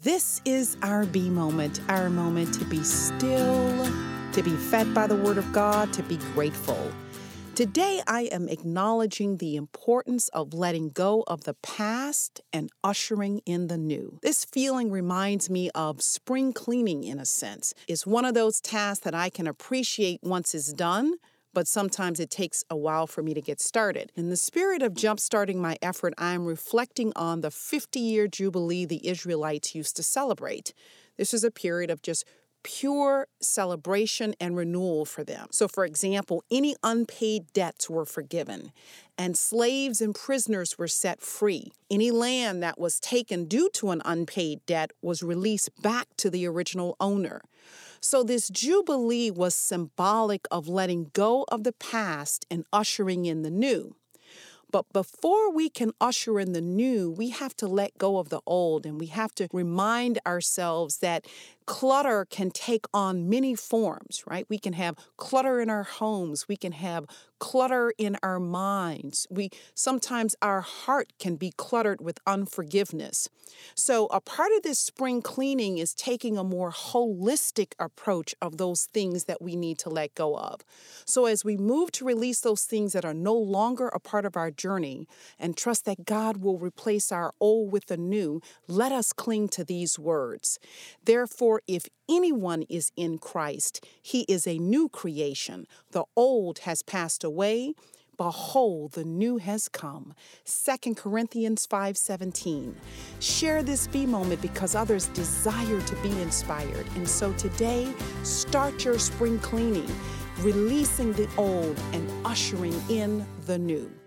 This is our B moment, our moment to be still, to be fed by the Word of God, to be grateful. Today, I am acknowledging the importance of letting go of the past and ushering in the new. This feeling reminds me of spring cleaning in a sense. It's one of those tasks that I can appreciate once it's done, but sometimes it takes a while for me to get started. In the spirit of jump-starting my effort, I'm reflecting on the 50-year jubilee the Israelites used to celebrate. This is a period of just pure celebration and renewal for them. So, for example, any unpaid debts were forgiven, and slaves and prisoners were set free. Any land that was taken due to an unpaid debt was released back to the original owner. So this jubilee was symbolic of letting go of the past and ushering in the new. But before we can usher in the new, we have to let go of the old, and we have to remind ourselves that clutter can take on many forms, right? We can have clutter in our homes. We can have clutter in our minds. Sometimes our heart can be cluttered with unforgiveness. So a part of this spring cleaning is taking a more holistic approach of those things that we need to let go of. So as we move to release those things that are no longer a part of our journey and trust that God will replace our old with the new, let us cling to these words. Therefore, if anyone is in Christ, he is a new creation. The old has passed away. Behold, the new has come. 2 Corinthians 5:17. Share this B moment because others desire to be inspired. And so today, start your spring cleaning, releasing the old and ushering in the new.